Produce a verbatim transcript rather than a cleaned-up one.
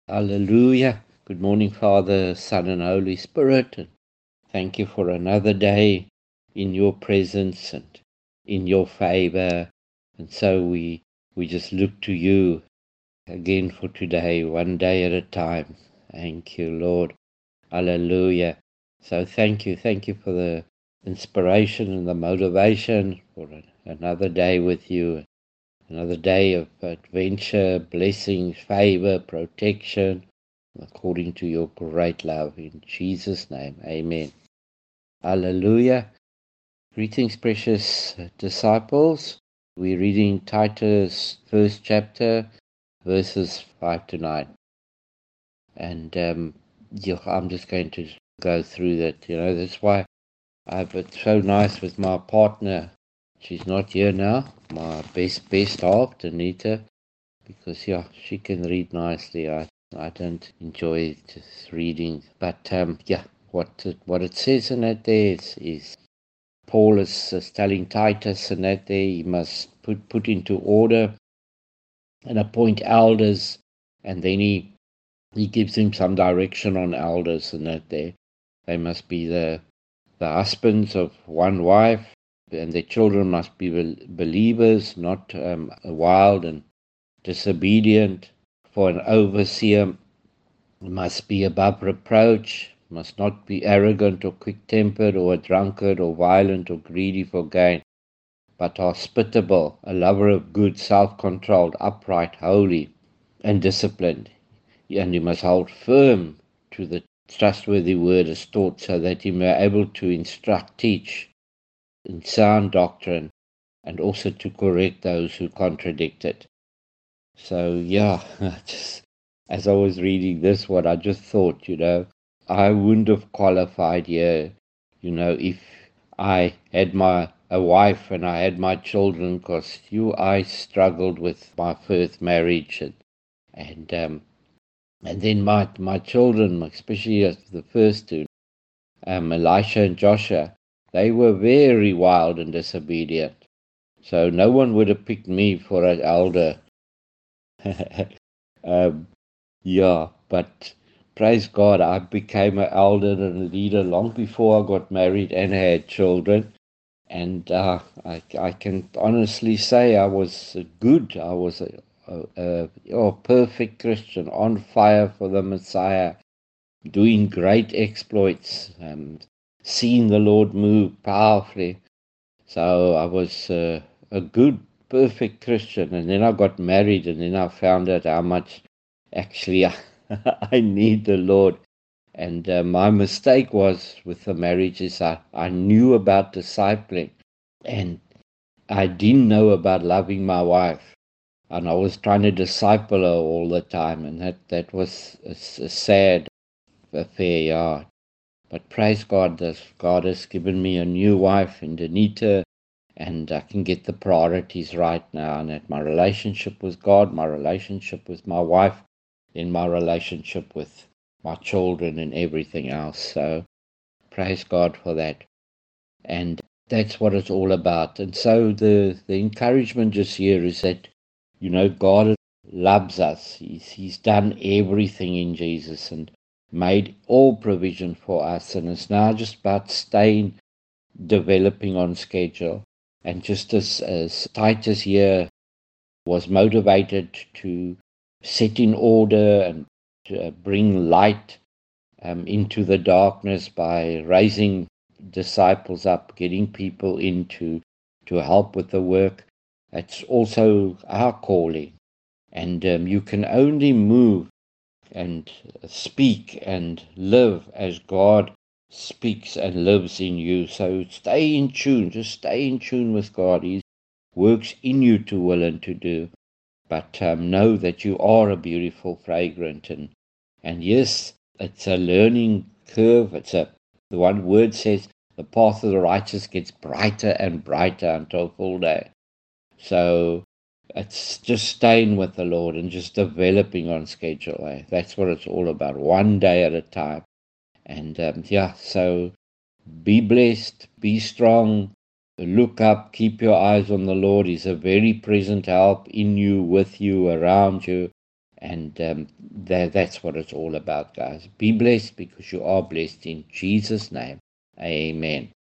Hallelujah. Good morning, Father, Son, and Holy Spirit. And thank you for another day in your presence and in your favor. And so we we just look to you again for today, one day at a time. Thank you, Lord. Hallelujah. So thank you. Thank you for the inspiration and the motivation for another day with you. Another day of adventure, blessings, favor, protection, according to your great love. In Jesus' name, amen. Hallelujah. Greetings, precious disciples. We're reading Titus, first chapter, verses five to nine. And um, yeah, I'm just going to go through that. You know, that's why I've it's so nice with my partner. She's not here now. My best, best half, Danita. Because yeah, she can read nicely. I I don't enjoy just reading, but um, yeah, what it, what it says in that there is, is Paul is, is telling Titus in that there he must put put into order and appoint elders, and then he he gives him some direction on elders and that there they must be the the husbands of one wife, and their children must be believers, not um, wild and disobedient. For an overseer must be above reproach, must not be arrogant or quick-tempered or a drunkard or violent or greedy for gain, but hospitable, a lover of good, self-controlled, upright, holy, and disciplined. And he must hold firm to the trustworthy word as taught, so that he may be able to instruct, teach in sound doctrine, and also to correct those who contradict it. So yeah, just as I was reading this one, I just thought, you know, I wouldn't have qualified here, you know, if I had my a wife and I had my children, because you, I struggled with my first marriage, and and um, and then my my children, especially as the first two, um, Elisha and Joshua, they were very wild and disobedient. So no one would have picked me for an elder. um, Yeah, but praise God, I became an elder and a leader long before I got married and had children. And uh, I, I can honestly say I was good. I was a, a, a, a perfect Christian, on fire for the Messiah, doing great exploits, um, seeing the Lord move powerfully. So I was uh, a good, perfect Christian. And then I got married, and then I found out how much actually I, I need the Lord. And uh, my mistake was with the marriage is I, I knew about discipling, and I didn't know about loving my wife. And I was trying to disciple her all the time, and that, that was a, a sad affair, yeah. But praise God, this God has given me a new wife in Danita, and I can get the priorities right now, and that my relationship with God, my relationship with my wife, in my relationship with my children and everything else. So praise God for that. And that's what it's all about. And so the, the encouragement just here is that, you know, God loves us. He's, he's done everything in Jesus and made all provision for us. And it's now just about staying developing on schedule. And just as, as Titus here was motivated to set in order and to bring light um, into the darkness by raising disciples up, getting people into to help with the work. That's also our calling. And um, you can only move and speak and live as God speaks and lives in you. So stay in tune, just stay in tune with God. He works in you to will and to do. But um, know that you are a beautiful fragrant. And, and yes, it's a learning curve. It's a, the one word says, the path of the righteous gets brighter and brighter until full day. So it's just staying with the Lord and just developing on schedule. Eh? That's what it's all about, one day at a time. And um, yeah, so be blessed, be strong, look up, keep your eyes on the Lord. He's a very present help in you, with you, around you. And um, that, that's what it's all about, guys. Be blessed because you are blessed in Jesus' name. Amen.